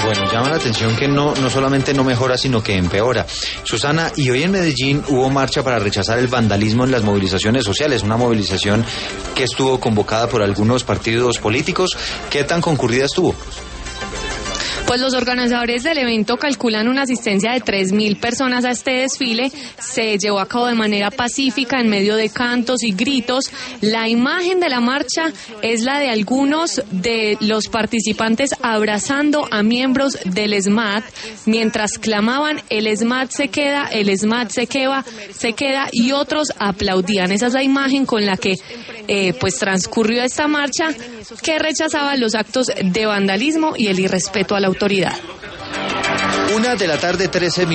Bueno, llama la atención que no solamente no mejora, sino que empeora. Susana, y hoy en Medellín hubo marcha para rechazar el vandalismo en las movilizaciones sociales, una movilización que estuvo convocada por algunos partidos políticos. ¿Qué tan concurrida estuvo? Pues los organizadores del evento calculan una asistencia de 3.000 personas a este desfile. Se llevó a cabo de manera pacífica en medio de cantos y gritos. La imagen de la marcha es la de algunos de los participantes abrazando a miembros del SMAT mientras clamaban el SMAT se queda, el SMAT se queda, y otros aplaudían. Esa es la imagen con la que pues transcurrió esta marcha, que rechazaba los actos de vandalismo y el irrespeto a la autoridad. 1:13 p.m.